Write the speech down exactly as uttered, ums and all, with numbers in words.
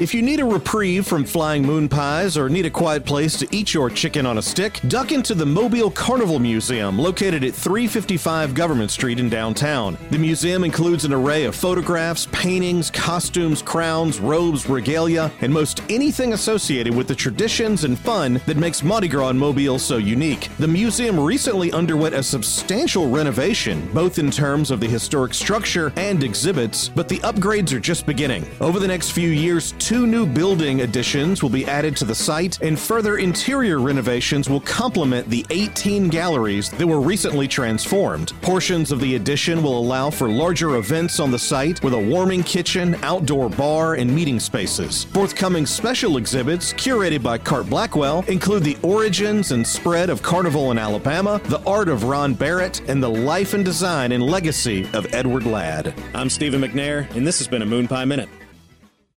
If you need a reprieve from flying moon pies or need a quiet place to eat your chicken on a stick, duck into the Mobile Carnival Museum, located at three fifty-five Government Street in downtown. The museum includes an array of photographs, paintings, costumes, crowns, robes, regalia, and most anything associated with the traditions and fun that makes Mardi Gras in Mobile so unique. The museum recently underwent a substantial renovation, both in terms of the historic structure and exhibits, but the upgrades are just beginning. Over the next few years, two new building additions will be added to the site, and further interior renovations will complement the eighteen galleries that were recently transformed. Portions of the addition will allow for larger events on the site with a warming kitchen, outdoor bar, and meeting spaces. Forthcoming special exhibits, curated by Cart Blackwell, include the origins and spread of Carnival in Alabama, the art of Ron Barrett, and the life and design and legacy of Edward Ladd. I'm Stephen McNair, and this has been a Moon Pie Minute.